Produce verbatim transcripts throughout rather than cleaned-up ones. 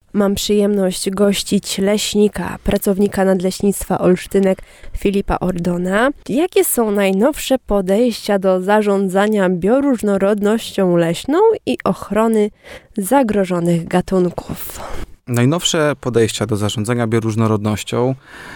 Mam przyjemność gościć leśnika, pracownika Nadleśnictwa Olsztynek Filipa Ordona. Jakie są najnowsze podejścia do zarządzania bioróżnorodnością leśną i ochrony zagrożonych gatunków? Najnowsze podejścia do zarządzania bioróżnorodnością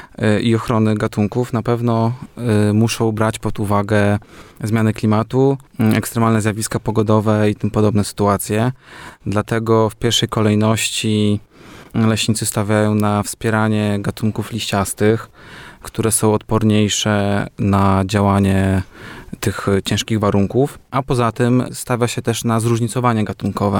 i ochrony gatunków na pewno muszą brać pod uwagę zmiany klimatu, ekstremalne zjawiska pogodowe i tym podobne sytuacje. Dlatego w pierwszej kolejności leśnicy stawiają na wspieranie gatunków liściastych, które są odporniejsze na działanie tych ciężkich warunków, a poza tym stawia się też na zróżnicowanie gatunkowe.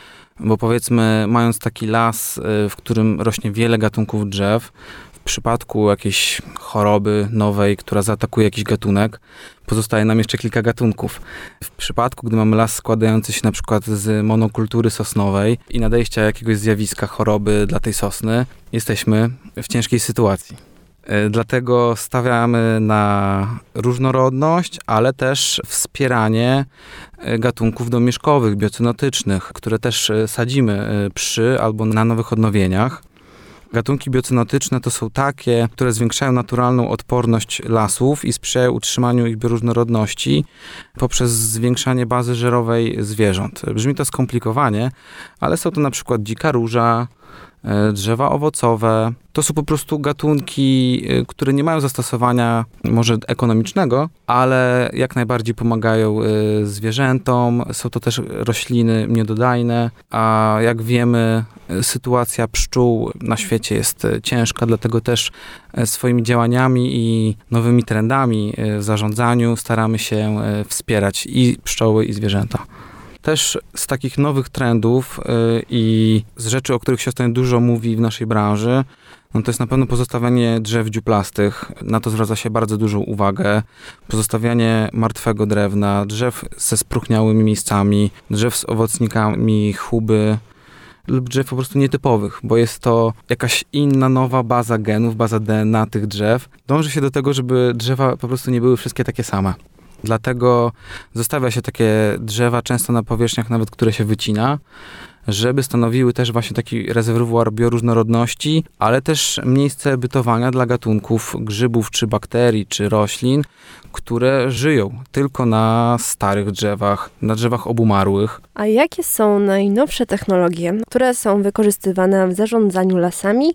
Bo powiedzmy, mając taki las, w którym rośnie wiele gatunków drzew, w przypadku jakiejś choroby nowej, która zaatakuje jakiś gatunek, pozostaje nam jeszcze kilka gatunków. W przypadku, gdy mamy las składający się na przykład z monokultury sosnowej i nadejścia jakiegoś zjawiska choroby dla tej sosny, jesteśmy w ciężkiej sytuacji. Dlatego stawiamy na różnorodność, ale też wspieranie gatunków domieszkowych, biocynotycznych, które też sadzimy przy albo na nowych odnowieniach. Gatunki biocynotyczne to są takie, które zwiększają naturalną odporność lasów i sprzyjają utrzymaniu ich bioróżnorodności poprzez zwiększanie bazy żerowej zwierząt. Brzmi to skomplikowanie, ale są to na przykład dzika róża, drzewa owocowe. To są po prostu gatunki, które nie mają zastosowania może ekonomicznego, ale jak najbardziej pomagają zwierzętom. Są to też rośliny miododajne, a jak wiemy, sytuacja pszczół na świecie jest ciężka, dlatego też swoimi działaniami i nowymi trendami w zarządzaniu staramy się wspierać i pszczoły, i zwierzęta. Też z takich nowych trendów yy, i z rzeczy, o których się ostatnio dużo mówi w naszej branży, no to jest na pewno pozostawianie drzew dziuplastych. Na to zwraca się bardzo dużą uwagę. Pozostawianie martwego drewna, drzew ze spróchniałymi miejscami, drzew z owocnikami chuby lub drzew po prostu nietypowych, bo jest to jakaś inna, nowa baza genów, baza D N A tych drzew. Dąży się do tego, żeby drzewa po prostu nie były wszystkie takie same. Dlatego zostawia się takie drzewa często na powierzchniach nawet, które się wycina, żeby stanowiły też właśnie taki rezerwuar bioróżnorodności, ale też miejsce bytowania dla gatunków grzybów, czy bakterii, czy roślin, które żyją tylko na starych drzewach, na drzewach obumarłych. A jakie są najnowsze technologie, które są wykorzystywane w zarządzaniu lasami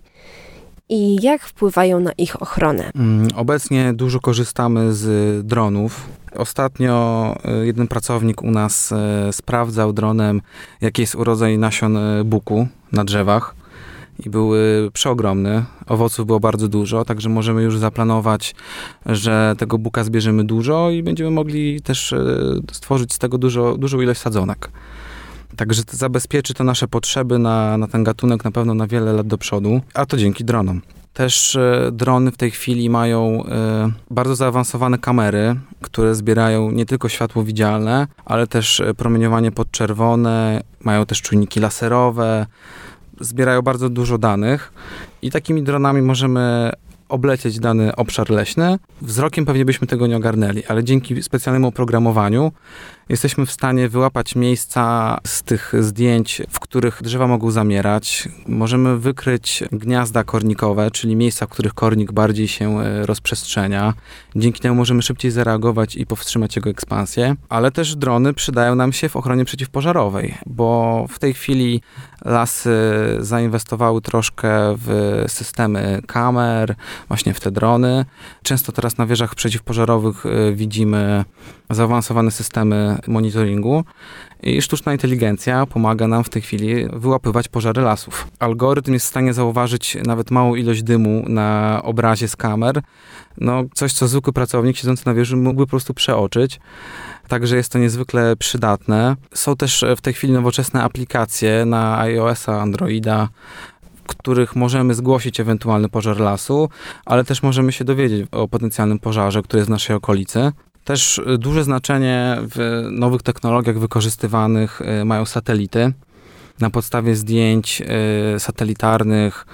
i jak wpływają na ich ochronę? Obecnie dużo korzystamy z dronów. Ostatnio jeden pracownik u nas sprawdzał dronem, jaki jest urodzaj nasion buku na drzewach i były przeogromne. Owoców było bardzo dużo, także możemy już zaplanować, że tego buka zbierzemy dużo i będziemy mogli też stworzyć z tego dużo, dużą ilość sadzonek. Także to zabezpieczy to nasze potrzeby na, na ten gatunek na pewno na wiele lat do przodu, a to dzięki dronom. Też e, drony w tej chwili mają e, bardzo zaawansowane kamery, które zbierają nie tylko światło widzialne, ale też e, promieniowanie podczerwone, mają też czujniki laserowe, zbierają bardzo dużo danych i takimi dronami możemy oblecieć dany obszar leśny. Wzrokiem pewnie byśmy tego nie ogarnęli, ale dzięki specjalnemu oprogramowaniu jesteśmy w stanie wyłapać miejsca z tych zdjęć, w których drzewa mogą zamierać. Możemy wykryć gniazda kornikowe, czyli miejsca, w których kornik bardziej się rozprzestrzenia. Dzięki temu możemy szybciej zareagować i powstrzymać jego ekspansję. Ale też drony przydają nam się w ochronie przeciwpożarowej, bo w tej chwili lasy zainwestowały troszkę w systemy kamer, właśnie w te drony. Często teraz na wieżach przeciwpożarowych widzimy zaawansowane systemy monitoringu i sztuczna inteligencja pomaga nam w tej chwili wyłapywać pożary lasów. Algorytm jest w stanie zauważyć nawet małą ilość dymu na obrazie z kamer. No, coś, co zwykły pracownik siedzący na wieży mógłby po prostu przeoczyć. Także jest to niezwykle przydatne. Są też w tej chwili nowoczesne aplikacje na iOS-a, Androida, w których możemy zgłosić ewentualny pożar lasu, ale też możemy się dowiedzieć o potencjalnym pożarze, który jest w naszej okolicy. Też duże znaczenie w nowych technologiach wykorzystywanych mają satelity. Na podstawie zdjęć satelitarnych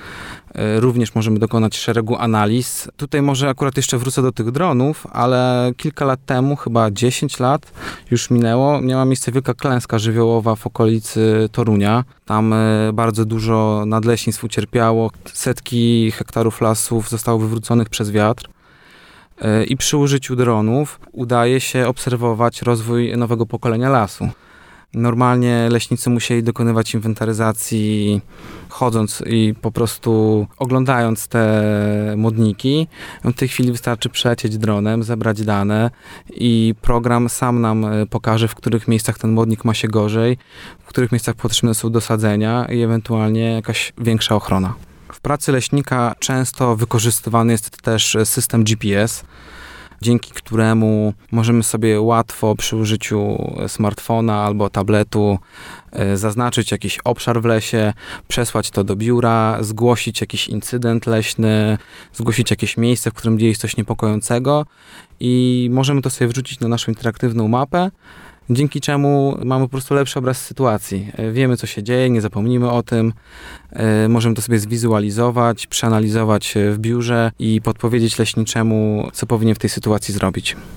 Również możemy dokonać szeregu analiz. Tutaj może akurat jeszcze wrócę do tych dronów, ale kilka lat temu, chyba dziesięć lat już minęło, miała miejsce wielka klęska żywiołowa w okolicy Torunia. Tam bardzo dużo nadleśnictw ucierpiało, setki hektarów lasów zostało wywróconych przez wiatr. I przy użyciu dronów udaje się obserwować rozwój nowego pokolenia lasu. Normalnie leśnicy musieli dokonywać inwentaryzacji chodząc i po prostu oglądając te modniki. W tej chwili wystarczy przelecieć dronem, zebrać dane i program sam nam pokaże, w których miejscach ten modnik ma się gorzej, w których miejscach potrzebne są dosadzenia i ewentualnie jakaś większa ochrona. W pracy leśnika często wykorzystywany jest też system G P S, dzięki któremu możemy sobie łatwo przy użyciu smartfona albo tabletu zaznaczyć jakiś obszar w lesie, przesłać to do biura, zgłosić jakiś incydent leśny, zgłosić jakieś miejsce, w którym dzieje się coś niepokojącego i możemy to sobie wrzucić na naszą interaktywną mapę, dzięki czemu mamy po prostu lepszy obraz sytuacji. Wiemy, co się dzieje, nie zapomnimy o tym. Możemy to sobie zwizualizować, przeanalizować w biurze i podpowiedzieć leśniczemu, co powinien w tej sytuacji zrobić.